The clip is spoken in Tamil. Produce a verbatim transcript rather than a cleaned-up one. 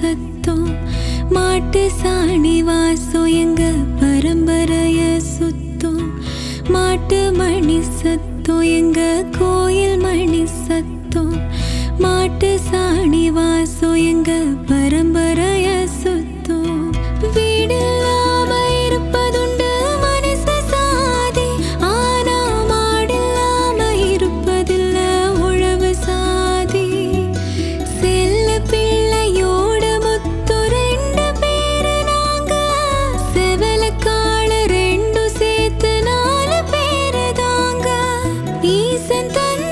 சத்தம் மாட்டு சாணி வாசம் எங்க பரம்பரைய சுத்தம் மாட்டு மணி சத்தம் எங்க கோயில் மணி சத்தம் மாட்டு சாணி வாசம் எங்க பரம்பரைய சுத்தம் வீடில்லாம இருப்பதுண்டு மனுஷ சாதி ஆனா மாடில்லாம இருப்பதில்ல உழவு சாதி செல்ல பிள்ளையோட முத்து ரெண்டு பேரு நாங்க செவல கால ரெண்டு சேர்த்து நாலு பேரு தாங்க ஈசன் தன்